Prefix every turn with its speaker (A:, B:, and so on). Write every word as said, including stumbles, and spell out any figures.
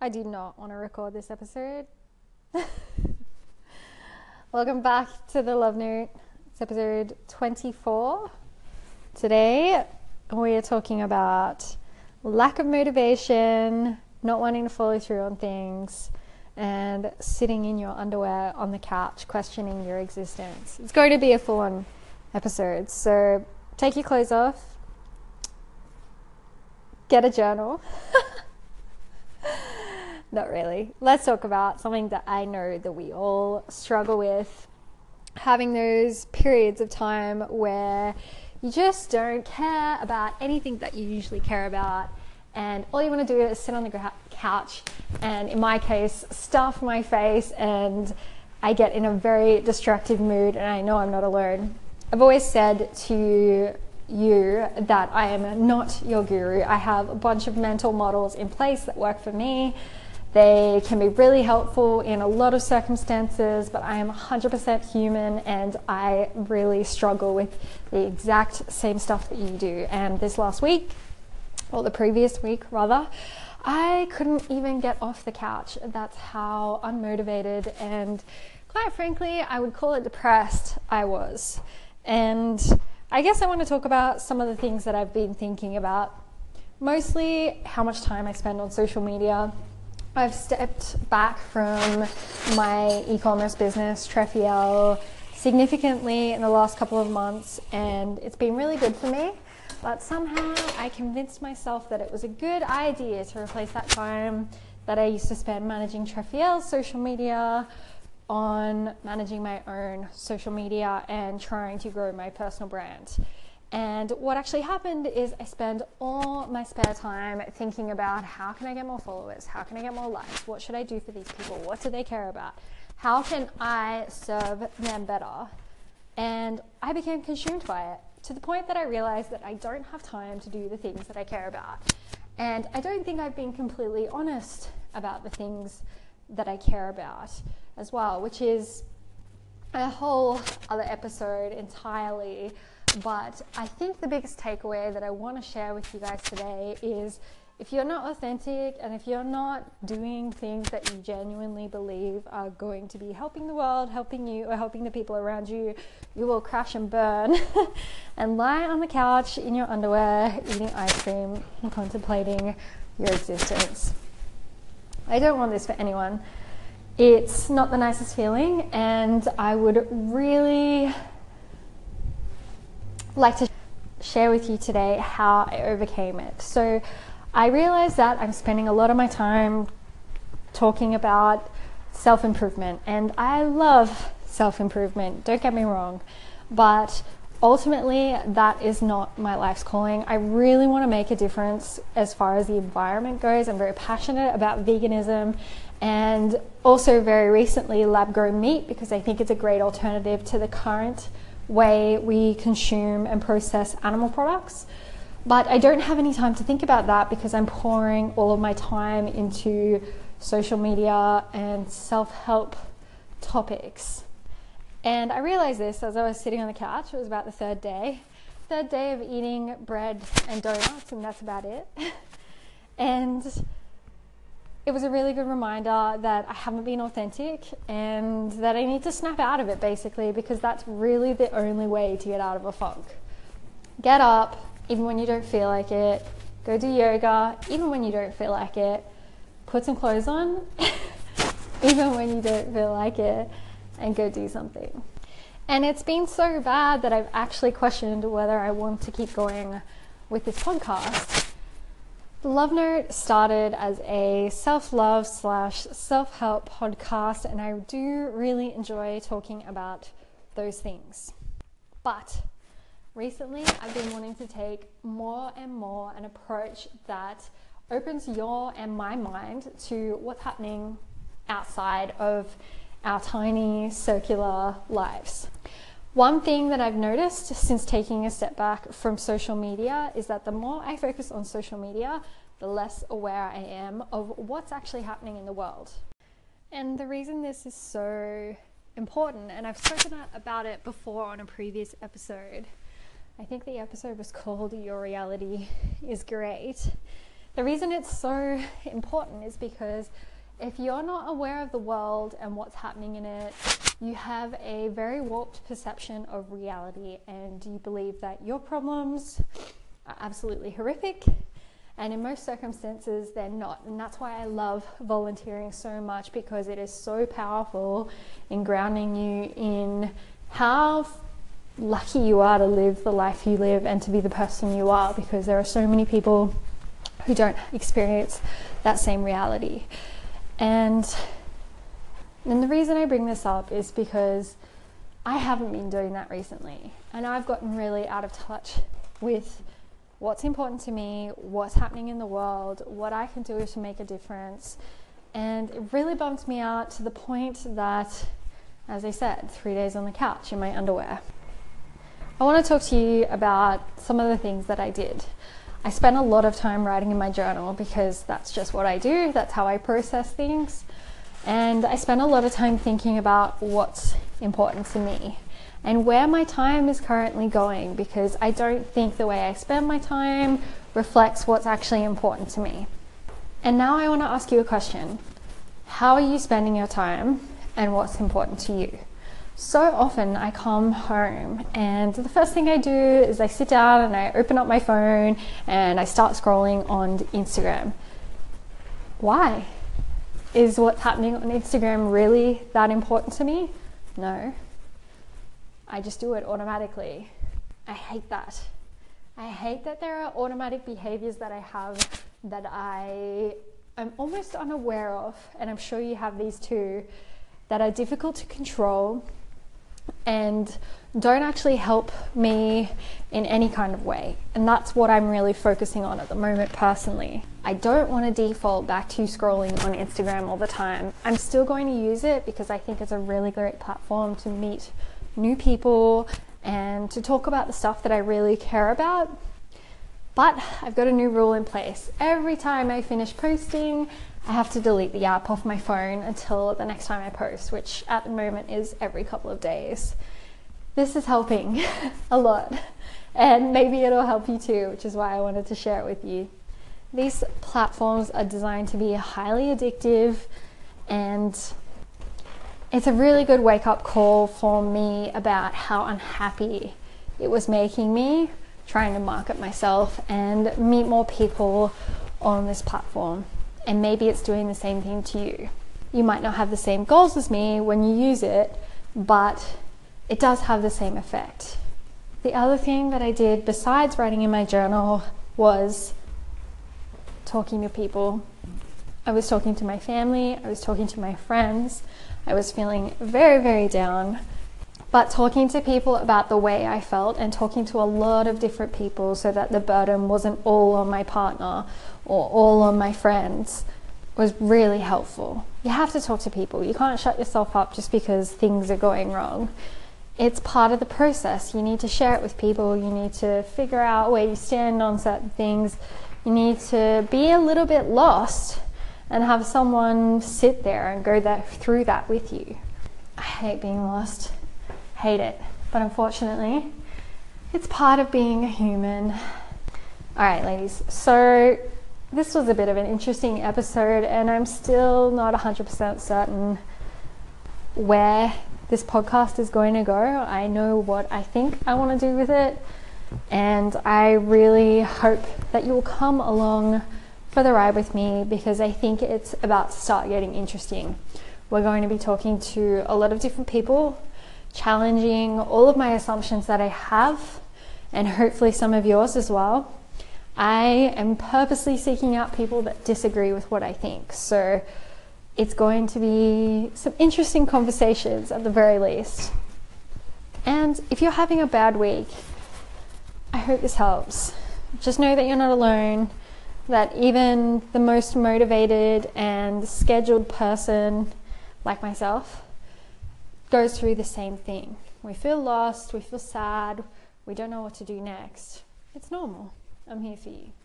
A: I do not want to record this episode. Welcome back to the Love Note. It's episode twenty-four. Today we are talking about lack of motivation, not wanting to follow through on things, and sitting in your underwear on the couch questioning your existence. It's going to be a full-on episode, so take your clothes off, get a journal. Not really. Let's talk about something that I know that we all struggle with. Having those periods of time where you just don't care about anything that you usually care about, and all you want to do is sit on the couch and, in my case, stuff my face, and I get in a very destructive mood, and I know I'm not alone. I've always said to you that I am not your guru. I have a bunch of mental models in place that work for me. They can be really helpful in a lot of circumstances, but I am one hundred percent human and I really struggle with the exact same stuff that you do. And this last week, or the previous week rather, I couldn't even get off the couch. That's how unmotivated and, quite frankly, I would call it depressed I was. And I guess I want to talk about some of the things that I've been thinking about. Mostly how much time I spend on social media. I've stepped back from my e-commerce business, Trefiel, significantly in the last couple of months, and it's been really good for me. But somehow I convinced myself that it was a good idea to replace that time that I used to spend managing Trefiel's social media on managing my own social media and trying to grow my personal brand. And what actually happened is I spend all my spare time thinking about how can I get more followers? How can I get more likes? What should I do for these people? What do they care about? How can I serve them better? And I became consumed by it to the point that I realized that I don't have time to do the things that I care about. And I don't think I've been completely honest about the things that I care about as well, which is a whole other episode entirely. But I think the biggest takeaway that I want to share with you guys today is if you're not authentic and if you're not doing things that you genuinely believe are going to be helping the world, helping you, or helping the people around you, you will crash and burn and lie on the couch in your underwear, eating ice cream and contemplating your existence. I don't want this for anyone. It's not the nicest feeling, and I would really like to share with you today how I overcame it. So I realized that I'm spending a lot of my time talking about self-improvement, and I love self-improvement, don't get me wrong, but ultimately that is not my life's calling. I really want to make a difference as far as the environment goes. I'm very passionate about veganism and also very recently lab-grown meat, because I think it's a great alternative to the current way we consume and process animal products. But I don't have any time to think about that because I'm pouring all of my time into social media and self-help topics. And I realized this as I was sitting on the couch. It was about the third day third day of eating bread and donuts, and that's about it. And it was a really good reminder that I haven't been authentic and that I need to snap out of it, basically, because that's really the only way to get out of a funk. Get up, even when you don't feel like it. Go do yoga, even when you don't feel like it. Put some clothes on, even when you don't feel like it, and go do something. And it's been so bad that I've actually questioned whether I want to keep going with this podcast. The Love Note started as a self-love slash self-help podcast, and I do really enjoy talking about those things. But recently, I've been wanting to take more and more an approach that opens your and my mind to what's happening outside of our tiny circular lives. One thing that I've noticed since taking a step back from social media is that the more I focus on social media, the less aware I am of what's actually happening in the world. And the reason this is so important, and I've spoken about it before on a previous episode, I think the episode was called Your Reality is Great, The reason it's so important is because if you're not aware of the world and what's happening in it, you have a very warped perception of reality, and you believe that your problems are absolutely horrific, and in most circumstances they're not. And that's why I love volunteering so much, because it is so powerful in grounding you in how lucky you are to live the life you live and to be the person you are, because there are so many people who don't experience that same reality. And And the reason I bring this up is because I haven't been doing that recently, and I've gotten really out of touch with what's important to me, what's happening in the world, what I can do to make a difference. And it really bummed me out to the point that, as I said, three days on the couch in my underwear. I want to talk to you about some of the things that I did. I spent a lot of time writing in my journal because that's just what I do, that's how I process things. And I spent a lot of time thinking about what's important to me and where my time is currently going, because I don't think the way I spend my time reflects what's actually important to me. And now I want to ask you a question. How are you spending your time, and what's important to you? So often I come home and the first thing I do is I sit down and I open up my phone and I start scrolling on Instagram. Why? Is what's happening on Instagram really that important to me? No. I just do it automatically. I hate that. I hate that there are automatic behaviors that I have that I am almost unaware of, and I'm sure you have these too, that are difficult to control and don't actually help me in any kind of way. And that's what I'm really focusing on at the moment personally. I don't want to default back to scrolling on Instagram all the time. I'm still going to use it because I think it's a really great platform to meet new people and to talk about the stuff that I really care about. But I've got a new rule in place. Every time I finish posting, I have to delete the app off my phone until the next time I post, which at the moment is every couple of days. This is helping a lot, and maybe it'll help you too, which is why I wanted to share it with you. These platforms are designed to be highly addictive, and it's a really good wake-up call for me about how unhappy it was making me trying to market myself and meet more people on this platform. And maybe it's doing the same thing to you. You might not have the same goals as me when you use it, but it does have the same effect. The other thing that I did besides writing in my journal was talking to people. I was talking to my family, I was talking to my friends. I was feeling very, very down. But talking to people about the way I felt and talking to a lot of different people so that the burden wasn't all on my partner or all on my friends was really helpful. You have to talk to people. You can't shut yourself up just because things are going wrong. It's part of the process. You need to share it with people. You need to figure out where you stand on certain things. You need to be a little bit lost and have someone sit there and go that, through that with you. I hate being lost. Hate it. But unfortunately, it's part of being a human. All right, ladies. So this was a bit of an interesting episode, and I'm still not one hundred percent certain where this podcast is going to go. I know what I think I want to do with it, and I really hope that you will come along for the ride with me, because I think it's about to start getting interesting. We're going to be talking to a lot of different people, challenging all of my assumptions that I have, and hopefully some of yours as well. I am purposely seeking out people that disagree with what I think. So it's going to be some interesting conversations at the very least. And if you're having a bad week, I hope this helps. Just know that you're not alone, that even the most motivated and scheduled person like myself goes through the same thing. We feel lost, we feel sad, we don't know what to do next. It's normal. I'm here for you.